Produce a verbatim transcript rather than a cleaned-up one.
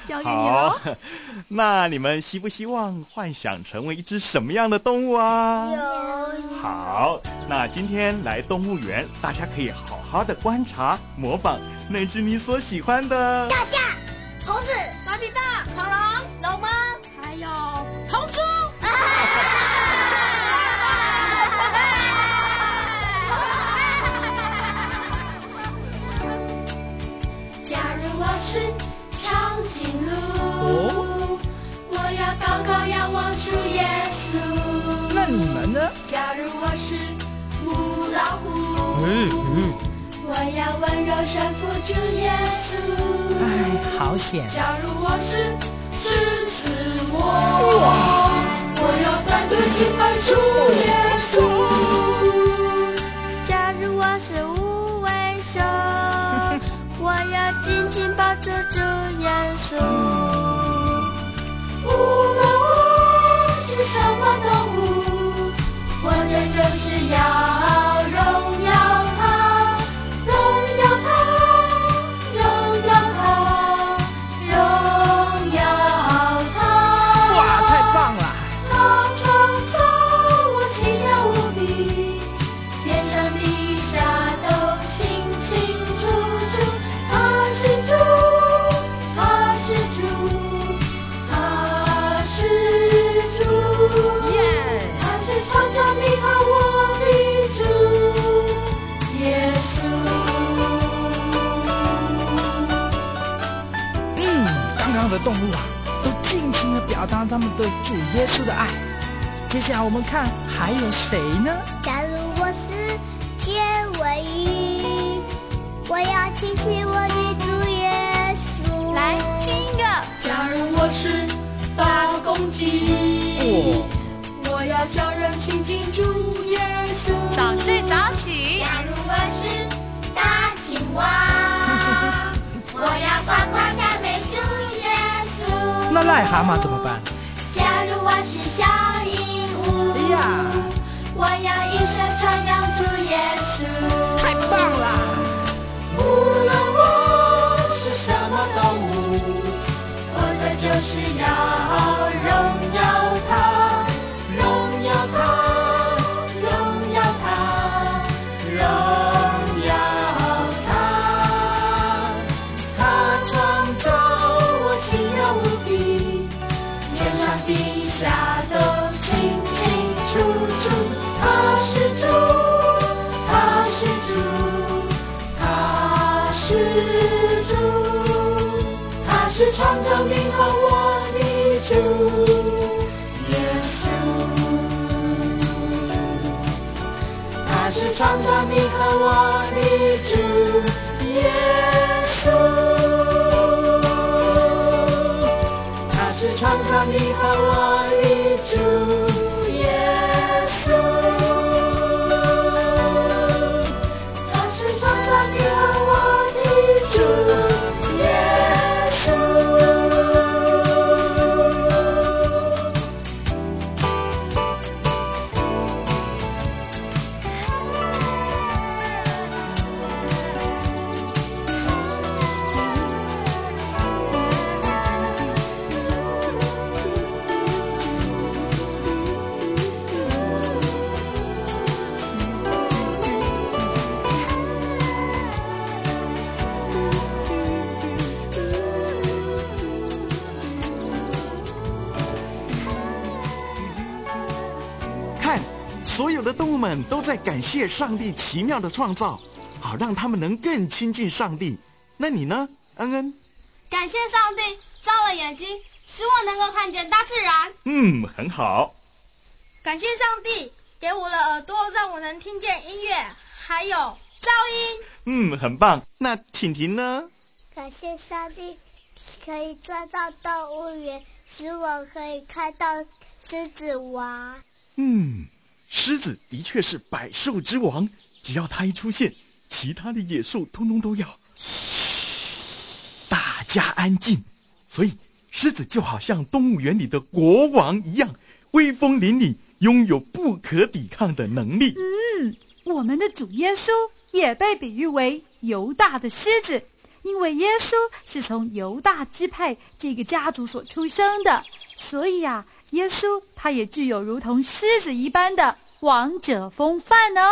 交给你喽。 那你们希不希望幻想成为一只什么样的动物啊？ 有。 好，那今天来动物园，大家可以好好的观察模仿那只你所喜欢的大象、猴子、 马匹大、 恐龙、龙猫， 还有红猪。 假如我是长颈鹿，哦，我要高高仰望主耶稣。 那你们呢？ 假如我是母老虎， 嗯嗯， 我要温柔顺服主耶稣。 哎，好险！ 假如我是狮子王，我要带队敬拜主耶稣。 假如我是无尾熊，我要紧紧抱住主耶稣。 无论我是什么动物，活着就是要荣耀他，荣耀他，荣耀他，荣耀他。 哇，太棒了！ 他创造我奇妙无比，天上地下都清清楚楚。他是主，他是主，他是主，他是创造你和我的主耶稣。 嗯，刚刚的动物啊，都尽情地表达他们对主耶稣的爱。接下来我们看还有谁呢？ 假如我是结尾鱼，我要亲亲我的主耶稣。 来亲一个。 假如我是大公鸡， 哦， 我要叫人亲近主耶稣。 早睡早起。 假如我是大青蛙，我要呱呱赞美主耶稣。 那癞蛤蟆怎么办？ 假如我是小鹦鹉， 哎呀， 我要一生传扬主耶稣。 太棒了！ 无论我是什么动物，活着就是要荣耀他，荣耀他，荣耀他，荣耀他。他创造我奇妙无比，天上地下都清清楚楚。他是主，他是主，他是主，他是创造你和我的主耶稣。他是创造你和我的主耶稣。他是创造你和我的主耶稣。他是创造你和我的主耶稣。 看，所有的动物们都在感谢上帝奇妙的创造，好让他们能更亲近上帝。那你呢，恩恩？ 感谢上帝造了眼睛，使我能够看见大自然。 嗯，很好。 感谢上帝给我的耳朵，让我能听见音乐，还有噪音。 嗯，很棒。那婷婷呢？ 感谢上帝可以钻到动物园，使我可以看到狮子王。 嗯，狮子的确是百兽之王，只要它一出现，其他的野兽通通都要嘘，大家安静。所以狮子就好像动物园里的国王一样，威风凛凛，拥有不可抵抗的能力。 嗯，我们的主耶稣也被比喻为犹大的狮子， 因为耶稣是从犹大支派这个家族所出生的，所以啊，耶稣他也具有如同狮子一般的王者风范哦。